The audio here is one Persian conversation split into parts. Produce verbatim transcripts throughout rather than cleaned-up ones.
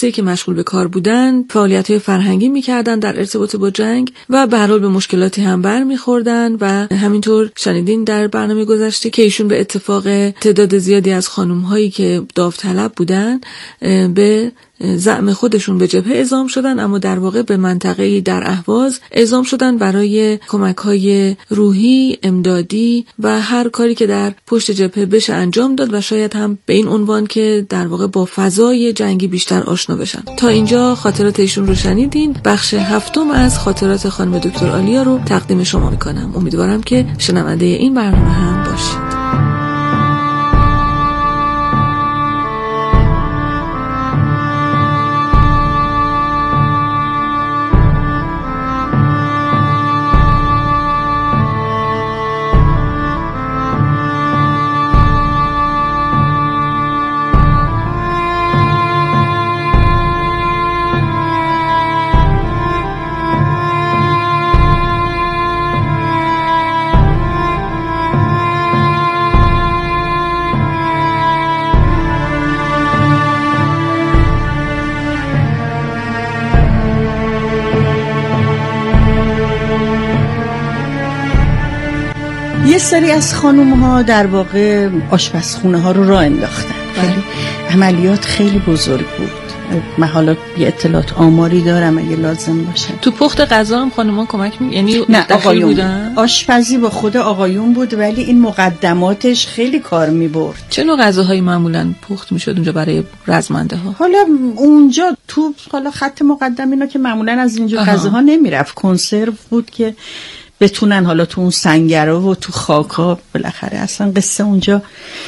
دسته که مشغول به کار بودن فعالیت‌های فرهنگی می‌کردن در ارتباط با جنگ و به هر حال به مشکلاتی هم برمی‌خوردن و همینطور شنیدین در برنامه گذشته که ایشون به اتفاق تعداد زیادی از خانم‌هایی که داوطلب بودن به زعم خودشون به جبهه اعزام شدن، اما در واقع به منطقه‌ای در اهواز اعزام شدن برای کمک‌های روحی، امدادی و هر کاری که در پشت جبهه بشه انجام داد و شاید هم به این عنوان که در واقع با فضای جنگی بیشتر آشنا بشن. تا اینجا خاطرات ایشون رو شنیدین. بخش هفتم از خاطرات خانم دکتر آلیا رو تقدیم شما میکنم. امیدوارم که شنونده این برنامه هم باشید. یه سری از خانوم ها در واقع آشپزخونه ها رو راه انداختن، ولی عملیات خیلی بزرگ بود. من حالا یه اطلاعات آماری دارم اگه لازم باشه. تو پخت غذا هم خانوما کمک می یعنی نه آقایون بودن؟ آشپزی با خود آقایون بود، ولی این مقدماتش خیلی کار می‌برد. چه نوع غذاهایی معمولاً پخت می‌شد اونجا برای رزمنده ها؟ حالا اونجا تو حالا خط مقدم اینا که معمولاً از اینجا غذاها نمیرفت، کنسرو بود که بتونن حالا تو اون سنگرها و تو خاکا بالاخره اصلا قصه اونجا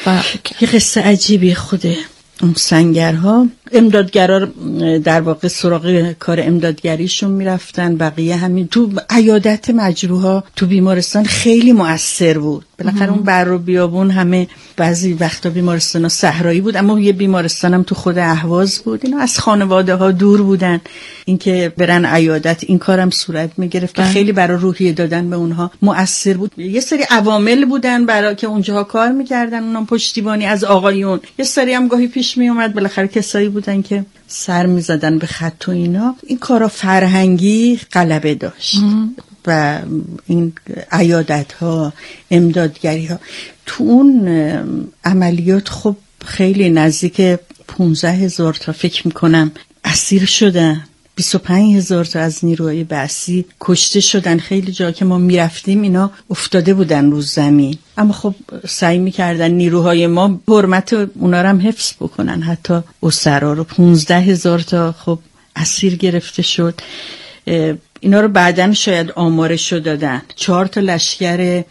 یه قصه عجیبی خوده. اون سنگرها امدادگرا در واقع سراغ کار امدادگریشون میرفتن، بقیه همین تو عیادت مجروحا تو بیمارستان خیلی مؤثر بود. بالاخره اون بر و بیابون همه بعضی وقتا بیمارستانا صحرایی بود، اما یه بیمارستان هم تو خود اهواز بود. اینا از خانواده ها دور بودن، اینکه برن عیادت این کارم صورت میگرفت که خیلی برای روحیه دادن به اونها مؤثر بود. یه سری عوامل بودن برای که اونجاها کار میکردن، اونم پشتیبانی از آقایون. یه سری هم گاهی پیش می اومد بالاخره کسایی بودن که سر میزدن به خط و اینا. این کارا فرهنگی غلبه داشت و این عیادت ها، امدادگری ها تو اون عملیات خب خیلی نزدیک پونزده هزار تا فکر میکنم اسیر شدن، بیست و پنج هزار تا از نیروهای بعثی کشته شدن. خیلی جا که ما میرفتیم اینا افتاده بودن رو زمین، اما خب سعی میکردن نیروهای ما حرمت اونا رو هم حفظ بکنن، حتی اسرا رو. پونزده هزار تا خب اسیر گرفته شد. اینا رو بعدن شاید آمارشو دادن. چهار تا لشکر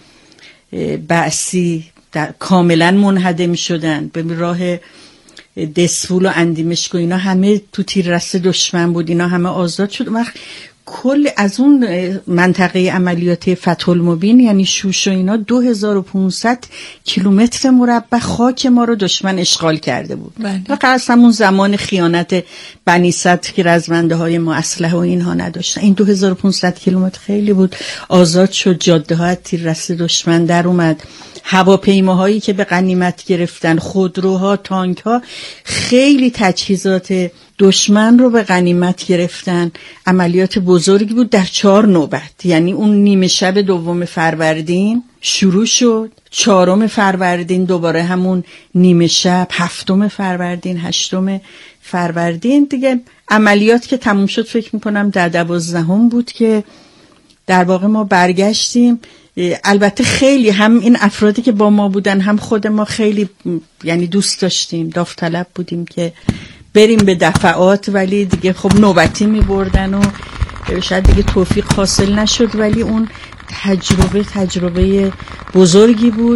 بعثی کاملا منهدم شدن به راه دسفول و اندیمشک و اینا همه تو تیررس دشمن بود، اینا همه آزاد شد. وقت کل از اون منطقه عملیات فتح المبین یعنی شوش و اینا دو هزار و پانصد کیلومتر مربع خاک ما رو دشمن اشغال کرده بود. و از همون زمان خیانت بنی صدر که رزمنده های ما اسلحه و اینها نداشتن، این دو هزار و پانصد کیلومتر خیلی بود. آزاد شد، جاده ها تیررس دشمن در اومد، هواپیماهایی که به غنیمت گرفتن، خودروها، تانک ها، خیلی تجهیزات دشمن رو به غنیمت گرفتن. عملیات بزرگی بود در چهار نوبت، یعنی اون نیمه شب دوم فروردین شروع شد، چهارم فروردین دوباره همون نیمه شب، هفتم فروردین، هشتم فروردین دیگه. عملیات که تموم شد فکر میکنم در دوازدهم بود که در واقع ما برگشتیم. البته خیلی هم این افرادی که با ما بودن هم خود ما خیلی یعنی دوست داشتیم، داوطلب بودیم که بریم به دفعات، ولی دیگه خب نوبتی می بردن و شاید دیگه توفیق حاصل نشد، ولی اون تجربه تجربه بزرگی بود.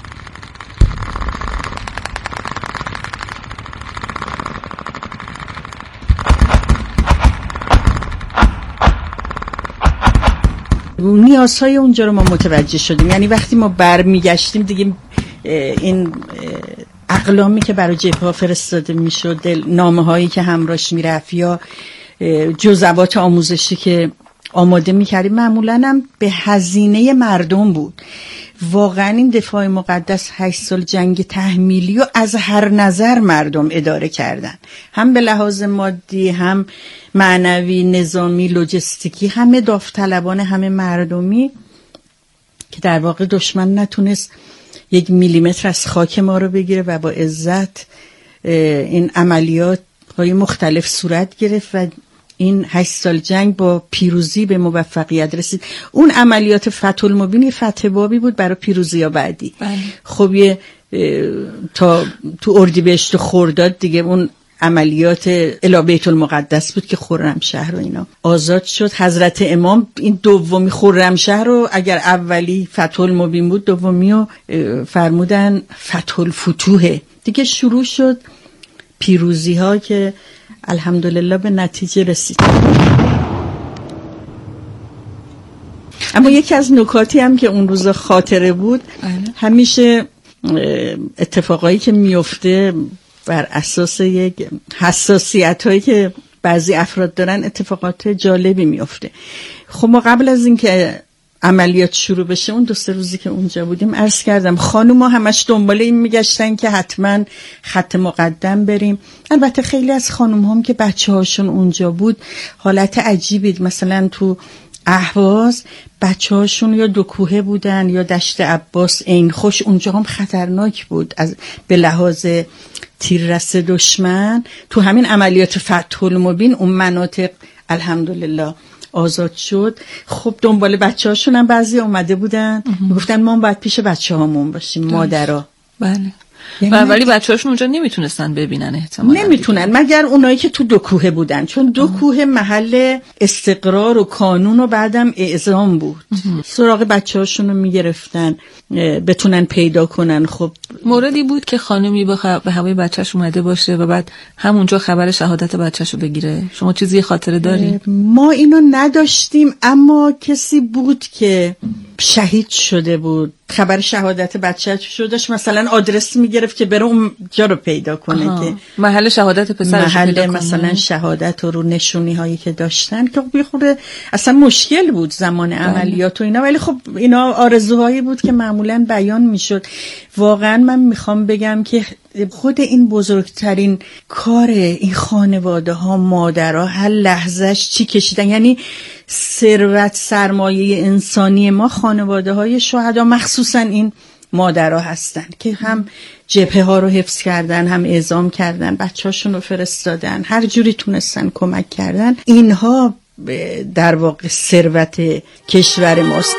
نیازهای اونجا رو ما متوجه شدیم، یعنی وقتی ما برمیگشتیم دیگه این اقلامی که برای جبهه فرستاده میشد، نامه هایی که همراهش میرفت یا جزوات آموزشی که آماده میکردیم. معمولا هم به هزینه مردم بود. واقعا این دفاع مقدس هشت سال جنگ تحمیلی و از هر نظر مردم اداره کردن، هم به لحاظ مادی، هم معنوی، نظامی، لوجستیکی، همه داوطلبان، همه مردمی، که در واقع دشمن نتونست یک میلیمتر از خاک ما رو بگیره و با عزت این عملیات های مختلف صورت گرفت و این هشت سال جنگ با پیروزی به موفقیت رسید. اون عملیات فتح المبین فتح بابی بود برای پیروزی ها بعدی. بله. خب یه تا تو اردیبهشت و خرداد دیگه اون عملیات الی بیت المقدس بود که خرمشهر و اینا آزاد شد. حضرت امام این دومی خرمشهر رو، اگر اولی فتح المبین بود، دومی رو فرمودن فتح الفتوح. دیگه شروع شد پیروزی ها که الحمدلله به نتیجه رسید. اما یکی از نکاتی هم که اون روز خاطره بود، همیشه اتفاقایی که میفته بر اساس یک حساسیت هایی که بعضی افراد دارن اتفاقات جالبی میفته. خب ما قبل از این که عملیات شروع بشه، اون دو سه روزی که اونجا بودیم، عرض کردم خانوما همش دنبال این میگشتن که حتما خط مقدم بریم. البته خیلی از خانوم هم که بچه هاشون اونجا بود حالت عجیبی، مثلا تو اهواز بچه هاشون یا دو کوهه بودن یا دشت عباس عین خوش، اونجا هم خطرناک بود از به لحاظ تیررس دشمن. تو همین عملیات فتح المبین اون مناطق الحمدلله آزاد شد. خب دنبال بچه هاشون هم بعضی اومده بودن، گفتن ما باید پیش بچه هامون باشیم، مادرها. بله. و ولی بچه هاشون اونجا نمیتونستن ببینن، احتمالا نمیتونن دیگه. مگر اونایی که تو دو کوه بودن، چون دو آه. کوه محل استقرار و قانون و بعدم اعزام بود. اه. سراغ بچه هاشون رو میگرفتن بتونن پیدا کنن. خب موردی بود که خانمی به هوای بچهش اومده باشه و بعد همونجا خبر شهادت بچهشو بگیره. شما چیزی خاطره داری؟ ما اینو نداشتیم، اما کسی بود که شهید شده بود، خبر شهادت بچه‌ش شدش، مثلا آدرس میگرفت که بره اون جا رو پیدا کنه. آها. که محل شهادت پسرش محل پیدا کنه. مثلا شهادت و رو نشونی هایی که داشتن که بخوره اصلا مشکل بود زمان بله. عملیات و اینا، ولی خب اینا آرزوهایی بود که معمولا بیان میشد. واقعا من میخوام بگم که خود این بزرگترین کار این خانواده ها، مادرها هر لحظهش چی کشیدن. یعنی ثروت سرمایه انسانی ما خانواده های شهدا، مخصوصا این مادرها هستن که هم جبهه ها رو حفظ کردن، هم اعزام کردن، بچه هاشون رو فرستادن، هر جوری تونستن کمک کردن. اینها در واقع ثروت کشور ماست.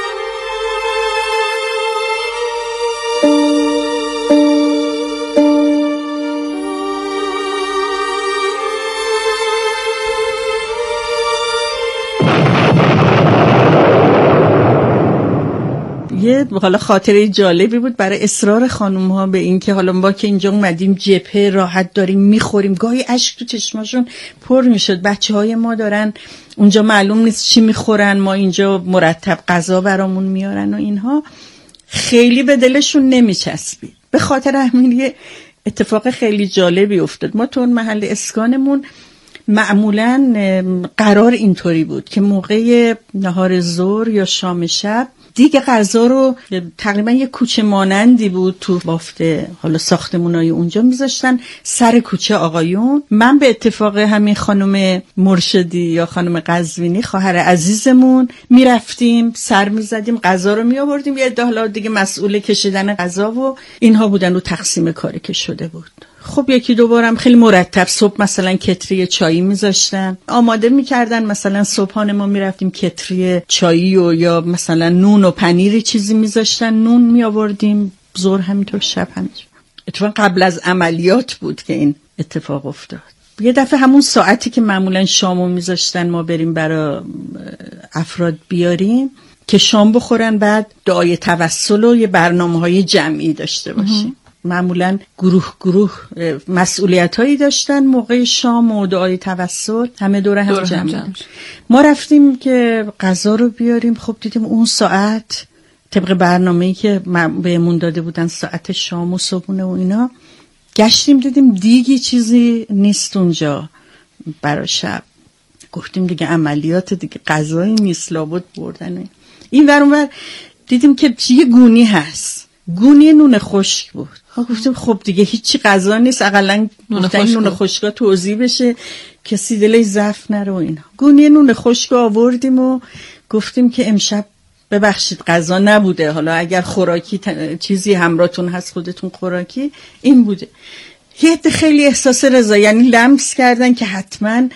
یه حالا خاطره جالبی بود برای اصرار خانوم ها به این که حالا ما که اینجا اومدیم جبهه راحت داریم میخوریم، گاهی اشک تو چشماشون پر میشد. بچه های ما دارن اونجا معلوم نیست چی میخورن، ما اینجا مرتب غذا برامون میارن و اینها خیلی به دلشون نمیچسبید. به خاطر همین یه اتفاق خیلی جالبی افتاد. ما تو اون محل اسکانمون معمولا قرار اینطوری بود که موقع نهار ظهر یا شام شب دیگه غذا رو تقریبا یه کوچه مانندی بود تو بافت حالا ساختمونای اونجا میذاشتن سر کوچه آقایون. من به اتفاق همین خانم مرشدی یا خانم قزوینی خواهر عزیزمون میرفتیم سر میزدیم غذا رو میآوردیم، یه عده دیگه مسئول کشیدن غذا و اینها بودن و تقسیم کاری که شده بود. خب یکی دو بارم خیلی مرتب صبح مثلا کتری چایی میذاشتن آماده میکردن، مثلا صبحانه ما میرفتیم کتری چایی و یا مثلا نون و پنیری چیزی میذاشتن، نون میآوردیم، ظهر همینطور، شب همینطور. اتفاقا قبل از عملیات بود که این اتفاق افتاد. یه دفعه همون ساعتی که معمولا شامو میذاشتن ما بریم برای افراد بیاریم که شام بخورن، بعد دعای توسل و یه برنامه‌های جمعی داشته باشیم. معمولا گروه گروه مسئولیت هایی داشتن موقع شام و دعای توسل، همه دور هم جمع, جمع. ما رفتیم که غذا رو بیاریم. خب دیدیم اون ساعت طبق برنامه‌ای که بهمون داده بودن ساعت شام و صبحونه و اینا، گشتیم دیدیم دیگه چیزی نیست اونجا برای شب. گفتیم دیگه عملیات دیگه غذایی نیست، لابد بردن این ور اون ور. دیدیم که یه گونی هست، گونی نون خشک بود. گفتیم خب دیگه هیچی غذا نیست، اقلا نون خشک نون خشکا توزیع بشه کسی دلش ضعف نره و اینا. گونی نون خشک آوردیم و گفتیم که امشب ببخشید غذا نبوده، حالا اگر خوراکی ت... چیزی همراهتون هست خودتون خوراکی این بوده. یه عده خیلی احساس رضا، یعنی لمس کردن که حتما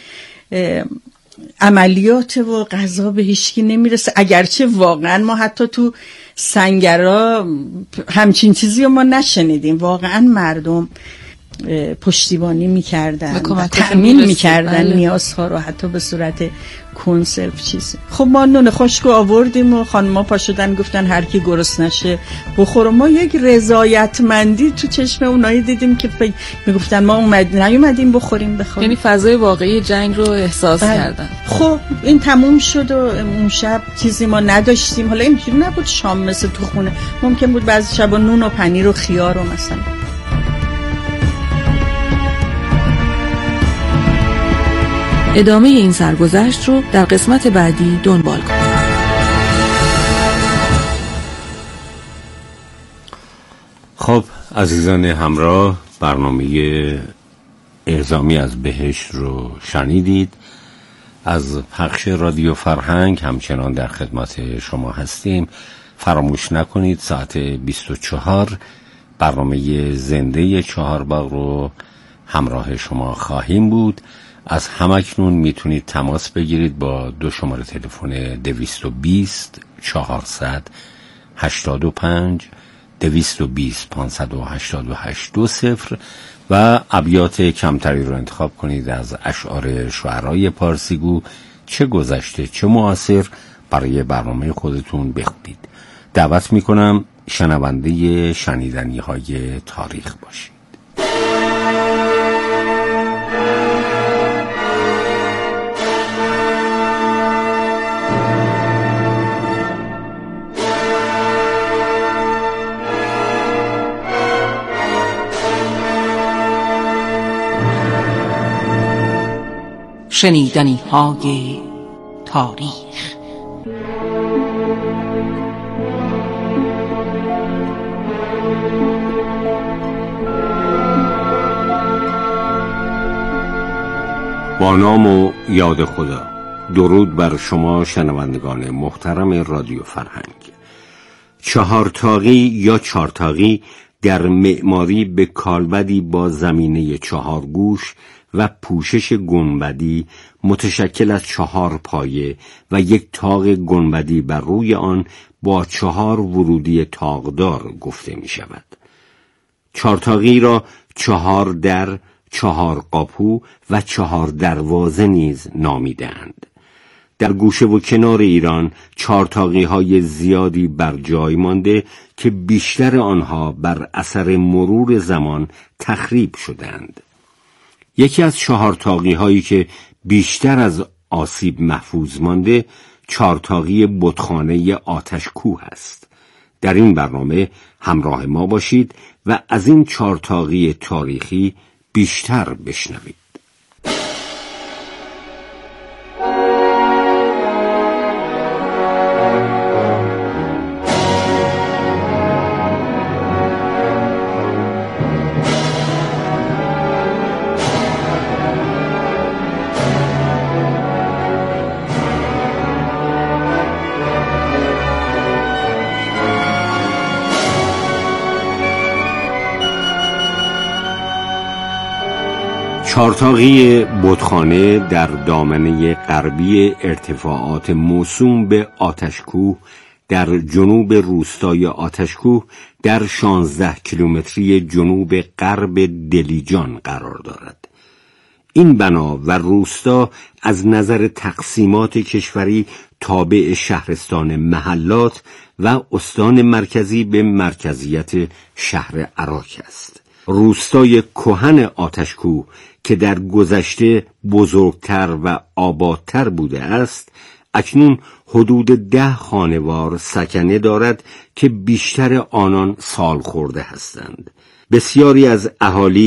عملیات و غذا به هیچکی نمیرسه، اگرچه واقعا ما حتی تو سنگرا همچین چیزی رو ما نشنیدیم. واقعا مردم پشتیبانی میکردن و تأمین میکردن بله. نیازها رو حتی به صورت کنسرو چیزی. خب ما نون خشک رو آوردیم و خانم‌ها پا شدن گفتن هر کی گرسنه نشه بخوره. ما یک رضایتمندی تو چشم اونایی دیدیم که فکر میگفتن ما اومد نیومدیم بخوریم بخوریم، یعنی فضای واقعی جنگ رو احساس بله. کردن. خب این تموم شد و اون شب چیزی ما نداشتیم. حالا اینجوری نبود شام مثل تو خونه، ممکن بود بعضی شبا نون و پنیر و خیار و مثلا. ادامه این سرگذشت رو در قسمت بعدی دنبال کنید. خب عزیزان همراه، برنامه اعزامی از بهشت رو شنیدید. از پخش رادیو فرهنگ همچنان در خدمت شما هستیم. فراموش نکنید ساعت بیست و چهار برنامه زنده چهارباغ رو همراه شما خواهیم بود. از همکنون میتونید تماس بگیرید با دو شماره تلفن دویست و بیست چهارصد هشتاد و پنج دویست و بیست پانصد و هشتاد و هشت دو صفر و ابیات کمتری رو انتخاب کنید از اشعار شعرای پارسیگو، چه گذشته چه معاصر، برای برنامه خودتون بخونید. دعوت میکنم شنونده شنیدنی های تاریخ باشید. شنیدنی های تاریخ. با نام و یاد خدا، درود بر شما شنوندگان محترم رادیو فرهنگ. چهارتاقی یا چارتاقی در معماری به کالبدی با زمینه چهار گوش و پوشش گنبدی متشکل از چهار پایه و یک تاق گنبدی بر روی آن با چهار ورودی تاقدار گفته می شود. چهارتاقی را چهار در، چهار قاپو و چهار دروازه نیز نامیدند. در گوشه و کنار ایران چهارتاقی های زیادی بر جای مانده که بیشتر آنها بر اثر مرور زمان تخریب شدند. یکی از چهارتاقی هایی که بیشتر از آسیب محفوظ مانده چهارتاقی بتخانه آتشکوه است. در این برنامه همراه ما باشید و از این چهارتاقی تاریخی بیشتر بشنوید. چهارتاقی بتخانه در دامنه غربی ارتفاعات موسوم به آتشکوه در جنوب روستای آتشکوه در شانزده کیلومتری جنوب غرب دلیجان قرار دارد. این بنا و روستا از نظر تقسیمات کشوری تابع شهرستان محلات و استان مرکزی به مرکزیت شهر عراک است. روستای کهن آتشکوه که در گذشته بزرگتر و آبادتر بوده است، اکنون حدود ده خانوار سکنه دارد که بیشتر آنان سال خورده هستند. بسیاری از اهالی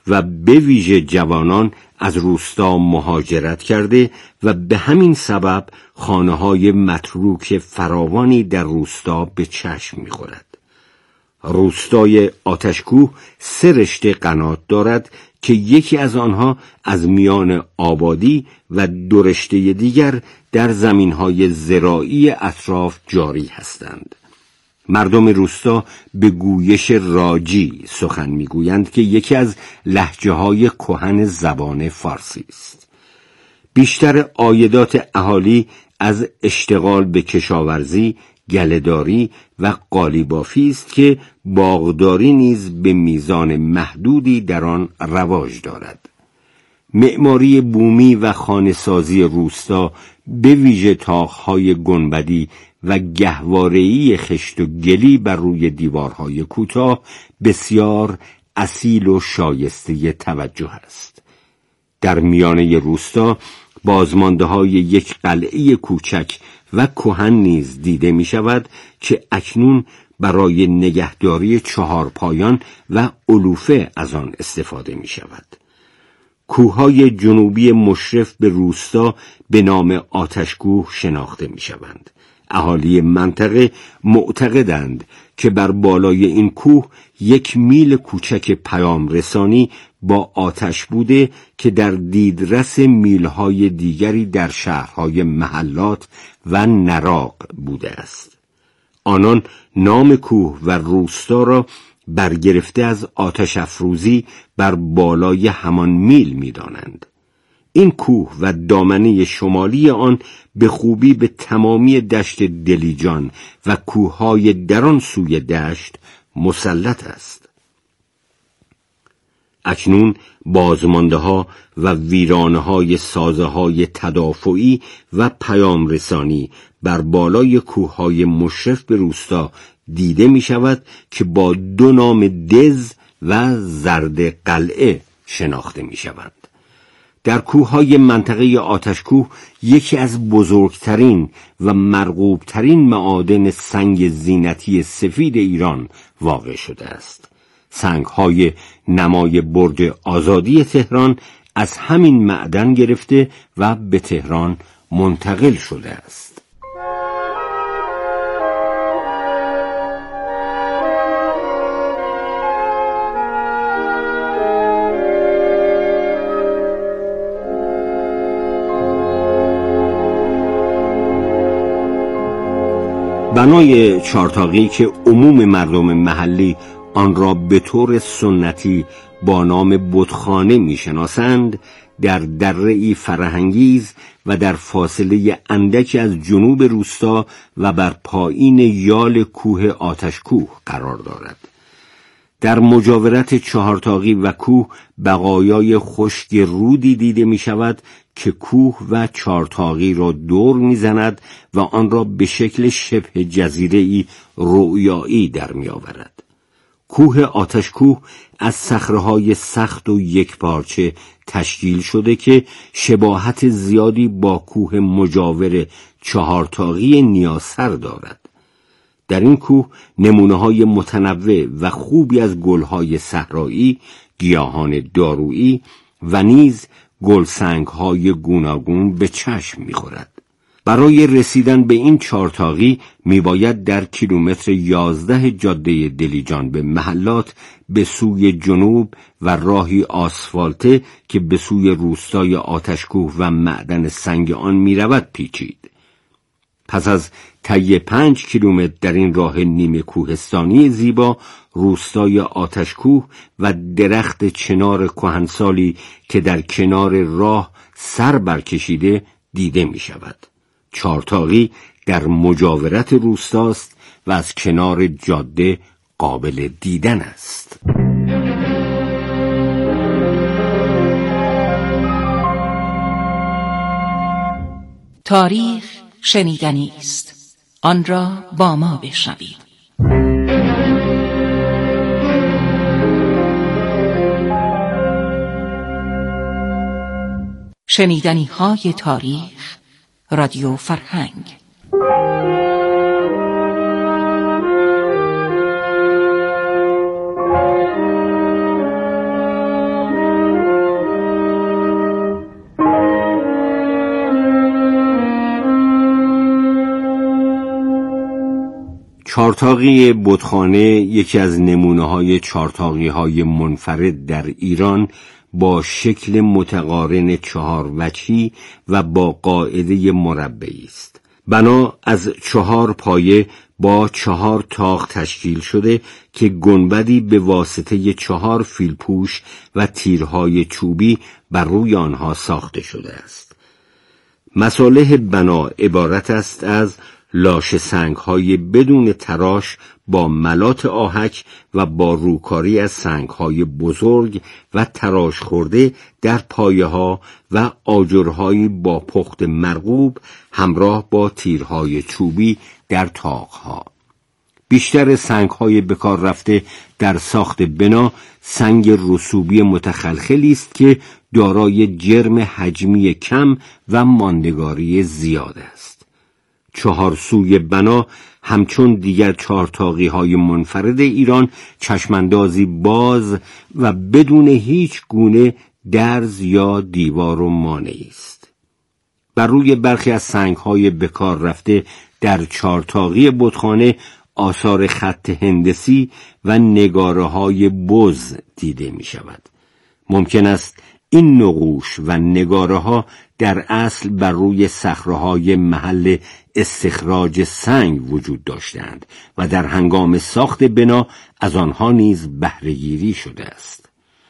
و به ویژه جوانان از روستا مهاجرت کرده و به همین سبب خانه‌های متروک فراوانی در روستا به چشم می‌خورد. روستای آتشکوه سه رشته قنات دارد که یکی از آنها از میان آبادی و دو رشته دیگر در زمین‌های زراعی اطراف جاری هستند. مردم روستا به گویش راجی سخن میگویند که یکی از لهجه‌های کهن زبان فارسی است. بیشتر عایدات اهالی از اشتغال به کشاورزی، گله‌داری و قالیبافی است که باغداری نیز به میزان محدودی در آن رواج دارد. معماری بومی و خانه‌سازی روستا به ویژه طاق‌های گنبدی و گهواره‌ای خشت و گلی بر روی دیوارهای کوتاه بسیار اصیل و شایسته توجه است. در میانه روستا بازمانده‌های یک قلعه کوچک و کهن نیز دیده می شود که اکنون برای نگهداری چهارپایان و علوفه از آن استفاده می شود. کوههای جنوبی مشرف به روستا به نام آتشکوه شناخته می شوند. اهالی منطقه معتقدند که بر بالای این کوه یک میل کوچک پیام رسانی با آتش بوده که در دیدرس میلهای دیگری در شهرهای محلات و نراق بوده است. آنان نام کوه و روستا را برگرفته از آتش افروزی بر بالای همان میل می دانند. این کوه و دامنه شمالی آن به خوبی به تمامی دشت دلیجان و کوههای در آن سوی دشت مسلط است. اکنون بازمانده ها و ویرانه های سازه های تدافعی و پیام رسانی بر بالای کوههای مشرف به روستا دیده می شود که با دو نام دز و زرد قلعه شناخته می شوند. در کوههای منطقه آتشکوه یکی از بزرگترین و مرغوبترین معادن سنگ زینتی سفید ایران واقع شده است. سنگهای نمای برج آزادی تهران از همین معدن گرفته و به تهران منتقل شده است. بنای چارتاقی که عموم مردم محلی آن را به طور سنتی با نام بتخانه میشناسند، در دره‌ای فرهنگیز و در فاصله اندکی از جنوب روستا و بر پایین یال کوه آتشکوه قرار دارد. در مجاورت چهارتاقی و کوه بقایای خشک رودی دیده می شود که کوه و چهارتاقی را دور می زند و آن را به شکل شبه جزیره‌ای رؤیایی در می آورد. کوه آتشکوه از صخره‌های سخت و یکپارچه تشکیل شده که شباهت زیادی با کوه مجاور چهارتاقی نیاسر دارد. در این کوه نمونه‌های متنوع و خوبی از گل‌های صحرایی، گیاهان دارویی و نیز گلسنگ‌های گوناگون به چشم می‌خورد. برای رسیدن به این چهارتاقی میباید در کیلومتر یازده جاده دلیجان به محلات به سوی جنوب و راهی آسفالته که به سوی روستای آتشکوه و معدن سنگ آن میرود پیچید. پس از طی پنج کیلومتر در این راه نیمه کوهستانی زیبا، روستای آتشکوه و درخت چنار کهنسالی که در کنار راه سر برکشیده دیده می شود. چهارتاقی در مجاورت روستاست و از کنار جاده قابل دیدن است. تاریخ شنیدنی است، آن را با ما بشنوید. شنیدنی های تاریخ، رادیو فرهنگ. چارتاقی بتخانه یکی از نمونه‌های چارتاقی‌های منفرد در ایران با شکل متقارن چهار وجهی و با قاعده مربعی است. بنا از چهار پایه با چهار طاق تشکیل شده که گنبدی به واسطه چهار فیلپوش و تیرهای چوبی بر روی آنها ساخته شده است. مصالح بنا عبارت است از لاشه سنگ‌های بدون تراش با ملات آهک و با روکاری از سنگ‌های بزرگ و تراش خورده در پایه‌ها و آجرهایی با پخت مرغوب همراه با تیرهای چوبی در طاق‌ها. بیشتر سنگ‌های بکار رفته در ساخت بنا سنگ رسوبی متخلخلی است که دارای جرم حجمی کم و ماندگاری زیاد است. چهار سوی بنا همچون دیگر چهارتاقی‌های منفرد ایران چشماندازی باز و بدون هیچ گونه درز یا دیوار و مانعی است. بر روی برخی از سنگ‌های بکار رفته در چهارتاقی بتخانه آثار خط هندسی و نگاره‌های بز دیده می‌شود. ممکن است این نقوش و نگاره‌ها در اصل بر روی صخره‌های محل استخراج سنگ وجود داشتند و در هنگام ساخت بنا از آنها نیز بهره‌گیری شده است.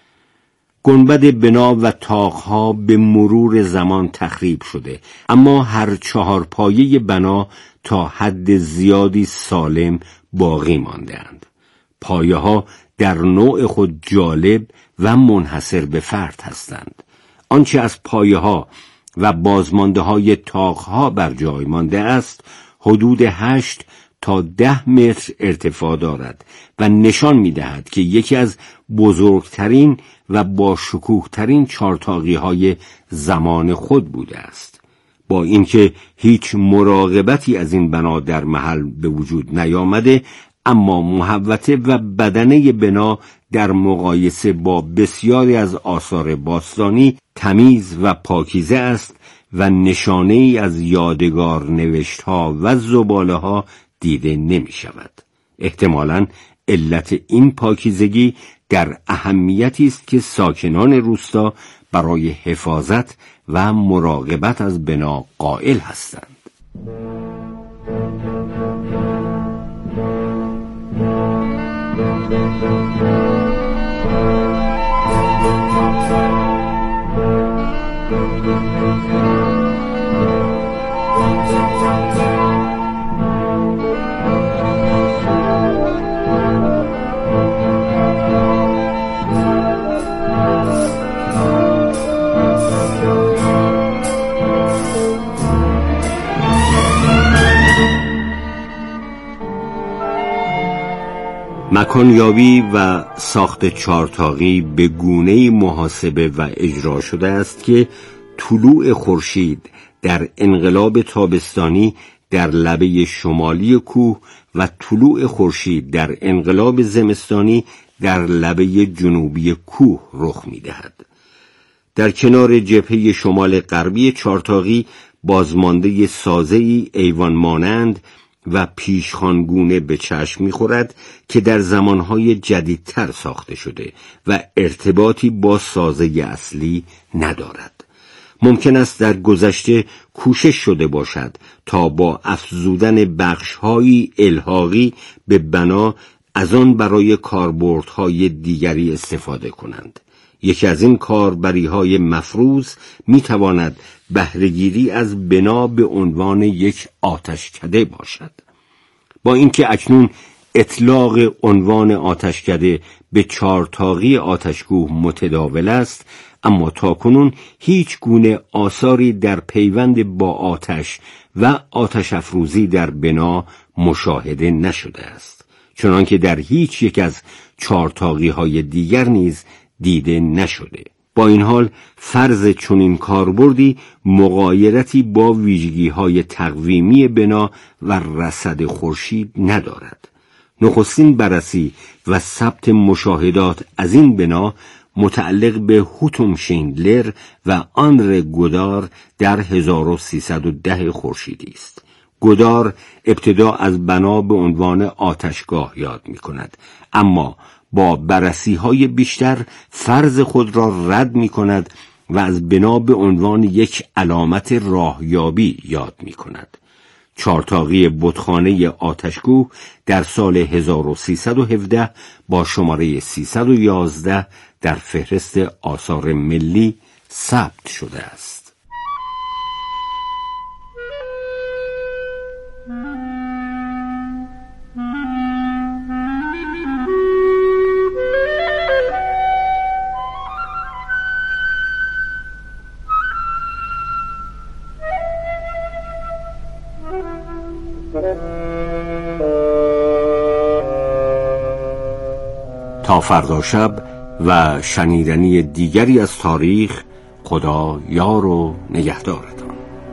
گنبد بنا و طاق‌ها به مرور زمان تخریب شده، اما هر چهار پایه بنا تا حد زیادی سالم باقی مانده‌اند. پایه‌ها در نوع خود جالب و منحصر به فرد هستند. آنچه از پایه‌ها و بازمانده های طاق‌ها بر جای مانده است حدود هشت تا ده متر ارتفاع دارد و نشان می‌دهد که یکی از بزرگترین و با شکوه‌ترین چهارتاقی‌های زمان خود بوده است. با اینکه هیچ مراقبتی از این بنا در محل به وجود نیامده، اما محوطه و بدنه بنا در مقایسه با بسیاری از آثار باستانی تمیز و پاکیزه است و نشانه ای از یادگار نوشت‌ها و زباله‌ها دیده نمی شود. احتمالاً علت این پاکیزگی در اهمیتی است که ساکنان روستا برای حفاظت و مراقبت از بنا قائل هستند. مکانیابی و ساخت چهارتاقی به گونه‌ای محاسبه و اجرا شده است که طلوع خورشید در انقلاب تابستانی در لبه شمالی کوه و طلوع خورشید در انقلاب زمستانی در لبه جنوبی کوه رخ می‌دهد. در کنار جبهه شمال غربی چهارتاقی بازمانده سازه‌ای ایوان مانند و پیشخوانگونه به چشم می‌خورد که در زمانهای جدیدتر ساخته شده و ارتباطی با سازه اصلی ندارد. ممکن است در گذشته کوشش شده باشد تا با افزودن بخش‌های الحاقی به بنا از آن برای کاربردهای دیگری استفاده کنند. یکی از این کاربری‌های مفروض می‌تواند بهره‌گیری از بنا به عنوان یک آتشکده باشد. با اینکه اکنون اطلاق عنوان آتشکده به چهارتاقی آتشگوه متداول است، اما تاکنون هیچ گونه آثاری در پیوند با آتش و آتش افروزی در بنا مشاهده نشده است، چنانکه در هیچ یک از چهارتاقی‌های دیگر نیز دیده نشده. با این حال فرض چنین کاربردی مغایرتی با ویژگی‌های تقویمی بنا و رصد خورشید ندارد. نخستین بررسی و ثبت مشاهدات از این بنا متعلق به هوتوم شیندلر و آندره گودار در هزار و سیصد و ده خورشیدی است. گودار ابتدا از بنا به عنوان آتشگاه یاد می کند، اما با بررسی های بیشتر فرض خود را رد می کند و از بنا به عنوان یک علامت راهیابی یاد می کند. چارتاقی بتخانه آتشگوه در سال هزار و سیصد و هفده با شماره سیصد و یازده در فهرست آثار ملی ثبت شده است. تا فردا شب و شنیدنی دیگری از تاریخ، خدا یار و نگهدارتان.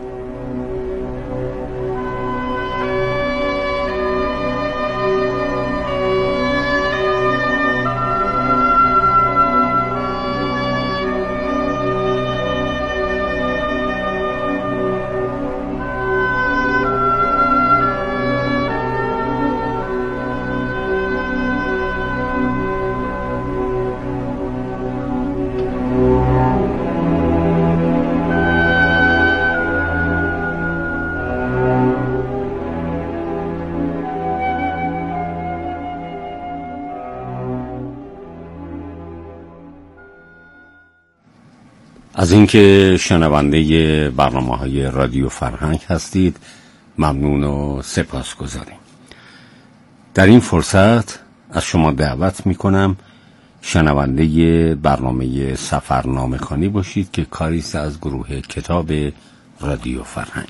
از اینکه شنونده برنامه‌های رادیو فرهنگ هستید ممنون و سپاسگزاریم. در این فرصت از شما دعوت می‌کنم شنونده برنامه سفرنامه‌خوانی باشید که کاری است از گروه کتاب رادیو فرهنگ.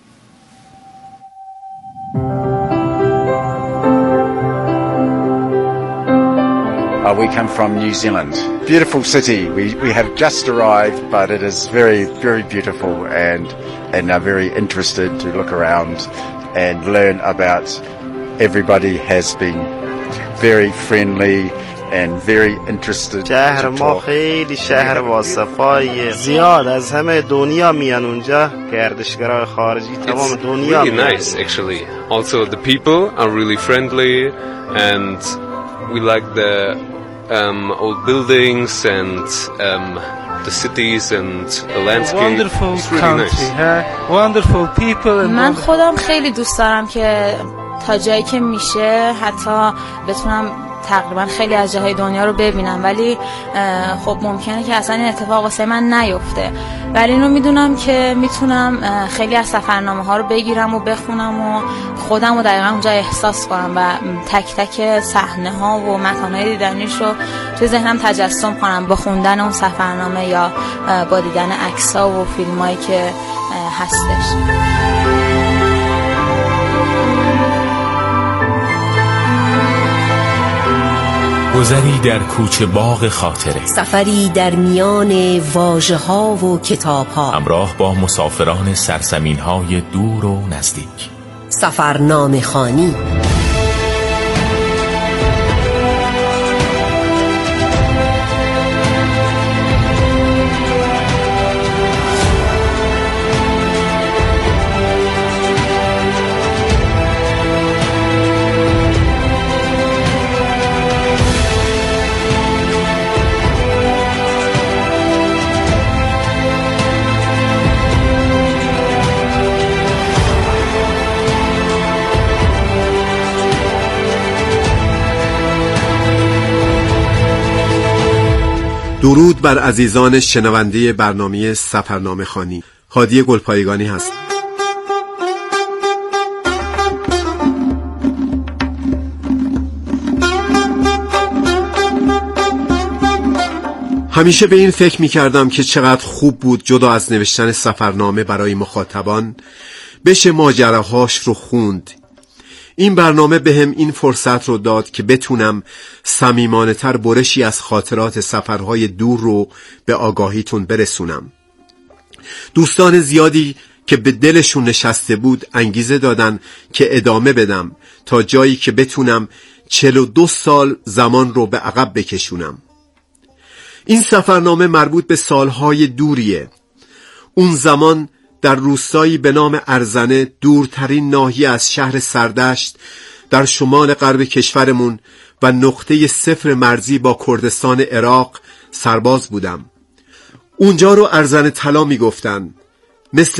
Uh, we come from New Zealand. Beautiful city. We we have just arrived, but it is very very beautiful, and and are very interested to look around and learn about. Everybody has been very friendly and very interested. شهر ما خیلی شهر باصفاییه. زیاد از همه دنیا میان اونجا. گردشگرای خارجی تمام دنیا میان. It's really nice actually. Also the people are really friendly and we like the um, old buildings and um, the cities and the landscape. Wonderful it's really country, nice. huh? Wonderful people and من خودم خیلی دوست دارم که تا جایی که میشه حتی بتونم تقریبا خیلی از جاهای دنیا رو ببینم، ولی خب ممکنه که اصلا این اتفاق واسه من نیفته، ولی اینو میدونم که میتونم خیلی از سفرنامه ها رو بگیرم و بخونم و خودم رو دقیقا اونجا احساس کنم و تک تک صحنه ها و مکان های دیدنیش رو توی ذهنم تجسم کنم با خوندن اون سفرنامه یا با دیدن عکس ها و فیلم هایی که هستش. گذری در کوچه باغ خاطره، سفری در میان واژه ها و کتاب ها، همراه با مسافران سرزمین های دور و نزدیک. سفرنامه خوانی. درود بر عزیزان شنونده برنامه سفرنامه خوانی. هادی گلپایگانی هست. همیشه به این فکر می کردم که چقدر خوب بود جدا از نوشتن سفرنامه برای مخاطبان بشه ماجراهاش رو خوند. این برنامه به هم این فرصت رو داد که بتونم صمیمانه تر برشی از خاطرات سفرهای دور رو به آگاهیتون برسونم. دوستان زیادی که به دلشون نشسته بود انگیزه دادن که ادامه بدم تا جایی که بتونم چهل و دو سال زمان رو به عقب بکشونم. این سفرنامه مربوط به سالهای دوریه. اون زمان در روستایی به نام ارزنه، دورترین ناحیه از شهر سردشت در شمال غرب کشورمون و نقطه صفر مرزی با کردستان عراق سرباز بودم. اونجا رو ارزنه طلا می گفتن. مثل